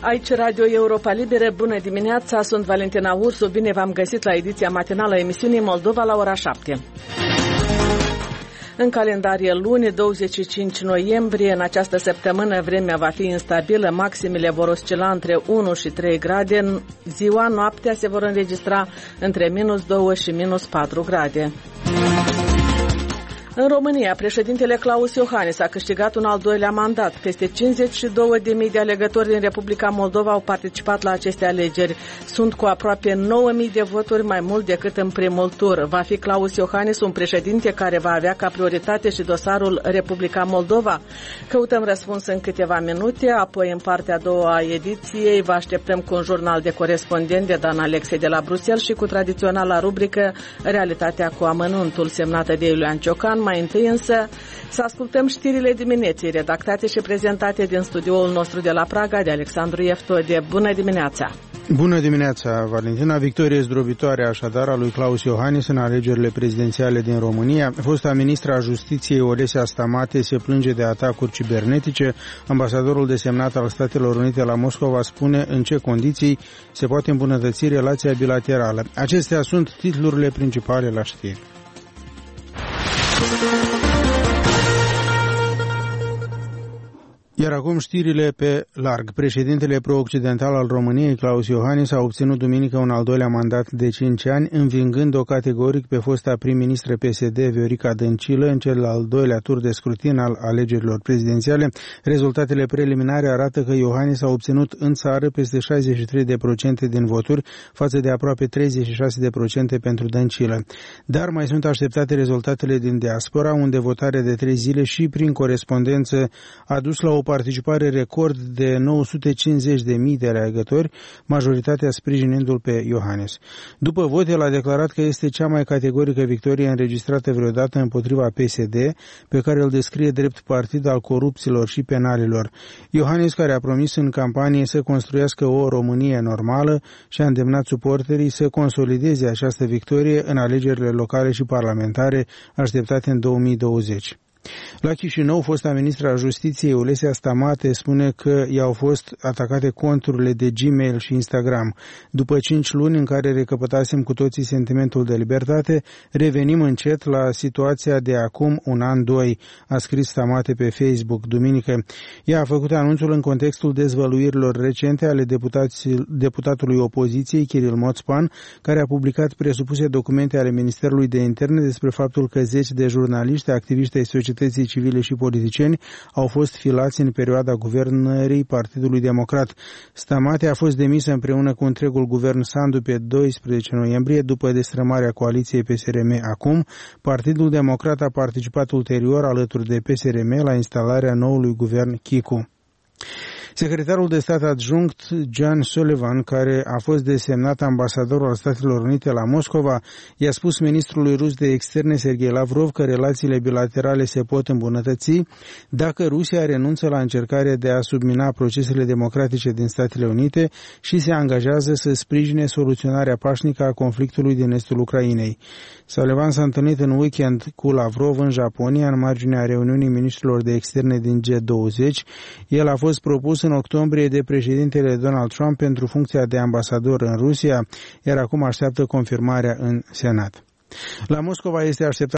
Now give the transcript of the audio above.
Aici Radio Europa Libere, bună dimineața, sunt Valentina Ursu, bine v-am găsit la ediția matinală a emisiunii Moldova la ora 7. În calendar e luni, 25 noiembrie, în această săptămână vremea va fi instabilă, maximele vor oscila între 1 și 3 grade, ziua, noaptea se vor înregistra între -2 și -4 grade. În România, președintele Klaus Iohannis a câștigat un al doilea mandat. Peste 52.000 de alegători din Republica Moldova au participat la aceste alegeri. Sunt cu aproape 9.000 de voturi mai mult decât în primul tur. Va fi Klaus Iohannis un președinte care va avea ca prioritate și dosarul Republica Moldova? Căutăm răspuns în câteva minute, apoi în partea a doua a ediției vă așteptăm cu un jurnal de corespondent de Dan Alexe de la Bruxelles și cu tradiționala rubrică Realitatea cu amănuntul, semnată de Iulian Ciocan. Mai întâi însă să ascultăm știrile dimineții, redactate și prezentate din studioul nostru de la Praga de Alexandru Eftode. Bună dimineața! Bună dimineața, Valentina! Victorie zdrobitoare așadar a lui Klaus Iohannis în alegerile prezidențiale din România. Fosta ministra a Justiției Olesia Stamate se plânge de atacuri cibernetice. Ambasadorul desemnat al Statelor Unite la Moscova spune în ce condiții se poate îmbunătăți relația bilaterală. Acestea sunt titlurile principale la știri. Iar acum știrile pe larg. Președintele pro-occidental al României, Klaus Iohannis, a obținut duminică un al doilea mandat de 5 ani, învingând-o categoric pe fosta prim-ministră PSD Viorica Dăncilă în cel al doilea tur de scrutin al alegerilor prezidențiale. Rezultatele preliminare arată că Iohannis a obținut în țară peste 63% din voturi, față de aproape 36% pentru Dăncilă. Dar mai sunt așteptate rezultatele din diaspora, unde votarea de 3 zile și prin corespondență a dus la o participare record de 950.000 de alegători, majoritatea sprijinindu-l pe Iohannis. După vot, el a declarat că este cea mai categorică victorie înregistrată vreodată împotriva PSD, pe care îl descrie drept partid al corupților și penalilor. Iohannis, care a promis în campanie să construiască o Românie normală, și a îndemnat suporterii să consolideze această victorie în alegerile locale și parlamentare așteptate în 2020. La Chișinău, fosta ministra a Justiției, Olesia Stamate, spune că i-au fost atacate conturile de Gmail și Instagram. După 5 luni în care recăpătasem cu toții sentimentul de libertate, revenim încet la situația de acum un an, 2, a scris Stamate pe Facebook duminică. Ea a făcut anunțul în contextul dezvăluirilor recente ale deputatului opoziției, Kiril Moțpan, care a publicat presupuse documente ale Ministerului de Interne despre faptul că 10 de jurnaliști, activiști ai societății civile și politicieni au fost filați în perioada guvernării Partidului Democrat. Stamate a fost demisă împreună cu întregul guvern Sandu pe 12 noiembrie după destrămarea coaliției PSRM. Acum, Partidul Democrat a participat ulterior alături de PSRM la instalarea noului guvern Chicu. Secretarul de stat adjunct John Sullivan, care a fost desemnat ambasador al Statelor Unite la Moscova, i-a spus ministrului rus de externe Sergei Lavrov că relațiile bilaterale se pot îmbunătăți dacă Rusia renunță la încercarea de a submina procesele democratice din Statele Unite și se angajează să sprijine soluționarea pașnică a conflictului din estul Ucrainei. Sullivan s-a întâlnit în weekend cu Lavrov în Japonia, în marginea reuniunii ministrilor de externe din G20. El a fost propus în octombrie de președintele Donald Trump pentru funcția de ambasador în Rusia, iar acum așteaptă confirmarea în Senat. La Moscova este așteptat